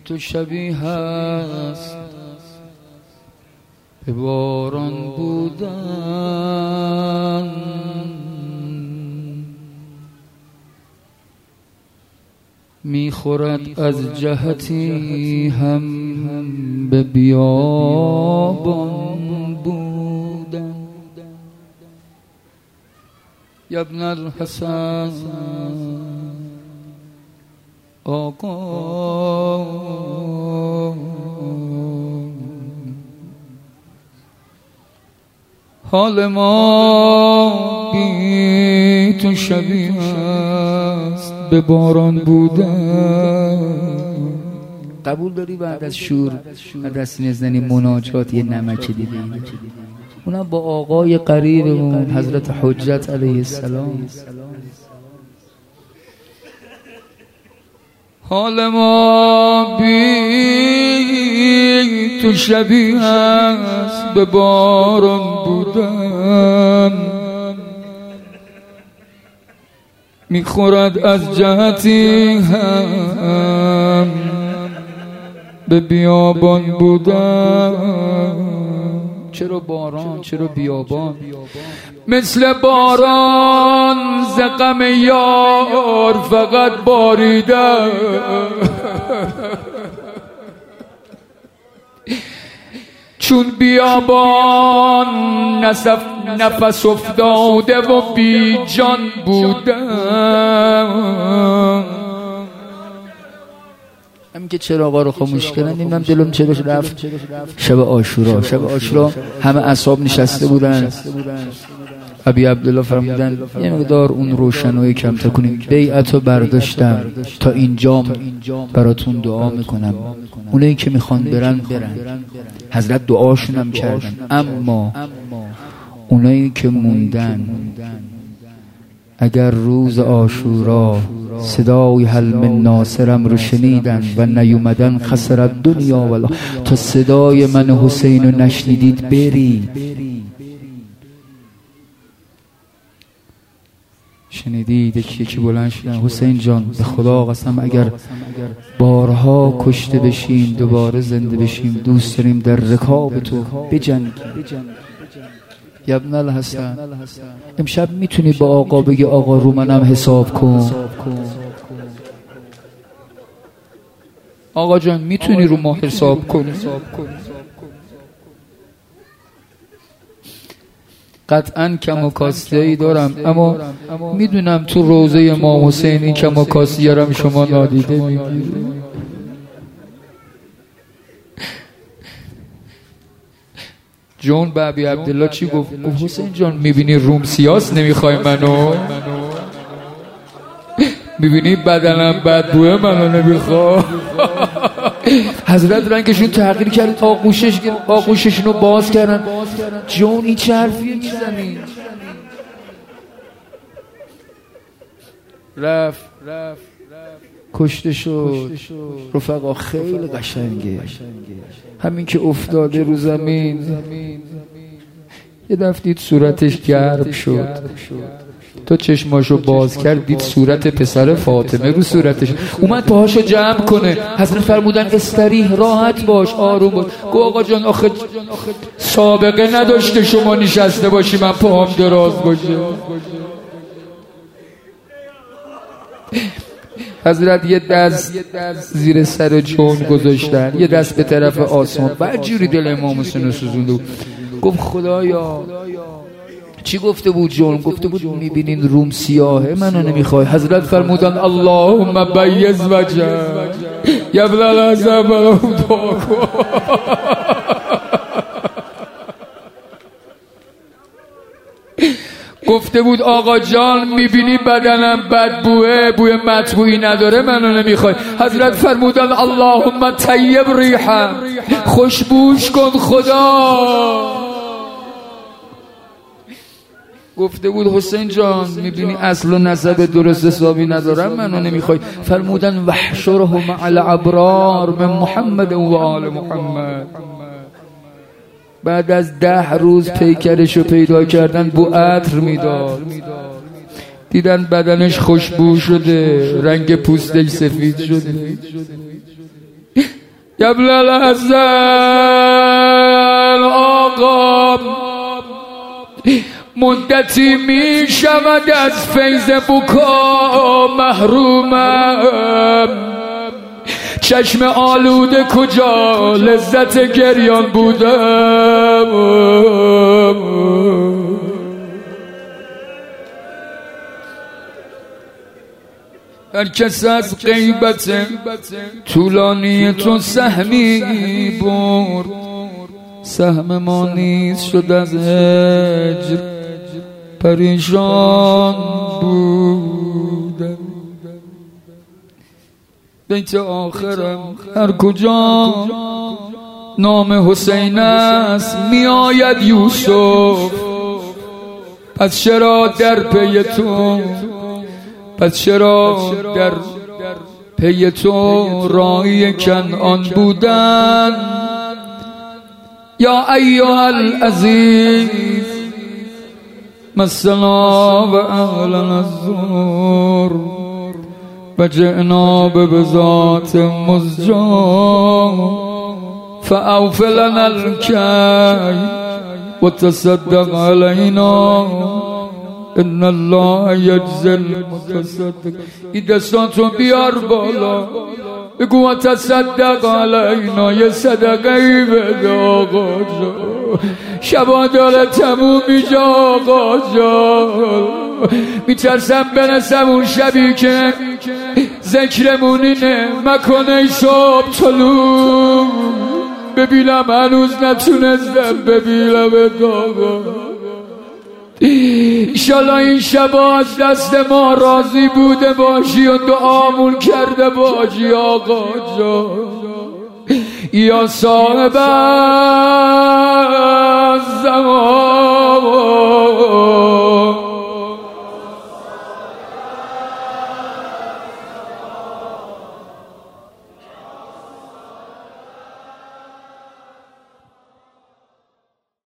تو شبیه است به باران بودن، میخورد از جهتی هم به بیابان بودن. یا ابن الحسن آقا حال ما بی تو شبیه است به باران بودن. قبول داری بعد از شور بعد از سینه زنی مناجات یه نمک دیدی؟ اونم با آقای قریبمون حضرت حجت علیه السلام. حال ما بی تو شبیه است به باران بودن، میخورد از جهتی هم به بیابان بودن. چرا باران؟ چرا بیابان؟ مثل باران ز غم یار فقط باریدم، چون بیابان نفس افتاده و بی جان بودم. همین که چراغا رو خاموش کردن نمیدونم دلم چرا رفت شب عاشورا. شب عاشورا همه اصحاب نشسته بودن، ابی عبدالله فرمودن یه مقدار اون روشنایی کمتر کنیم. بیعتو برداشتم تا اینجام براتون دعا میکنم، اونایی که میخوان برن. حضرت دعاشون هم کردن، اما اونایی که موندن اگر روز عاشورا صدای حل من ناصرم رو شنیدن و نیومدن خسرت دنیا والا. تا صدای من حسین رو نشنیدید برید. شنیدید یکی بلند شدن حسین جان به خدا قسم اگر بارها کشته بشیم دوباره زنده بشیم دوست داریم در رکاب تو بجنگیم. یا ابن الحسن امشب میتونی با آقا بگی آقا رو منم حساب کن؟ آقا جان میتونی رو ما حساب کنی؟ قطعا کم و کاسیه‌ای دارم، اما میدونم تو روضه امام حسین این کم و کاسیه رم شما نادیده میگیری. جون به ابی عبدالله چی گفت؟ حسین جان میبینی روم سیاس نمیخوای منو؟ میبینی بدنم بدبوه منو نمیخوای؟ حضرت رنگشون تغییر کرد، آغوششون رو باز کردن. جون این چه حرفیه میزنی؟ رفت کشته شد. رفقا خیلی قشنگه همین که افتاده رو زمین یه دفعه دید صورتش گرم شد، تا چشماشو باز کرد دید صورت پسر فاطمه رو صورتش. اومد پاهاشو جمع کنه، حضرت فرمودن استریح، راحت باش، آروم باش. گو آقا جان آخه سابقه نداشته شما نشسته باشی من پاهم دراز باشه. حضرت یه دست زیر سر جون گذاشتن، یه دست به طرف آسمان. برجوری دل امام حسین رو سوزونده بود. گفت خدایا چی گفته بود جون؟ گفته بود میبینین روم سیاهه منو نمیخوای. حضرت فرمودن اللهم بیض وجه یا ابن الحسن برام دعا کن. گفته بود آقا جان میبینی بدنم بدبوه، بوی مطبوعی نداره منو نمیخوای. حضرت فرمودن اللهم طیب ریحم، خوشبوش کن خدا. گفته بود حسین جان میبینی اصل و نسب درست حسابی ندارم منو نمیخوای. فرمودن وحشره مع الابرار من محمد و آل محمد. بعد از 10 روز پیکرشو پیدا کردن بو عطر میداد، دیدن بدنش خوشبو شده، رنگ پوستش سفید شده. قبل الازل آقا مدتی می شود از فیض بکا محرومم، چشم آلوده کجا لذت گریان بودم. هر کس از غیبت طولانی تو سهمی برد، سهم ما نیز شد از هجر پریشان بودم. بیت آخرم هر کجا نام حسین است می آید یوسف، پس چرا در پی تو، پس چرا در پی تو راهی کنعان بودن. یا ایها العزیز مسنا و اهلا الزور و جئنا ببذات مزجا فاوف لنا الکی و تصدق علینا ان الله یجزی المتصدق. این دستاتو بیار بالا بگو و تصدق علینا، یه صدقه‌ای بده آقا جان، شبا داره تموم میشه آقا جان. میترسم برسم اون شبی که ذکرمون اینه مکنه صبح طلوع، ببینم هنوز نتونستم ببینم آقا. ایشالا این شبا از دست ما راضی بوده باشی و دعامون کرده باشی آقا جان. یا صاحب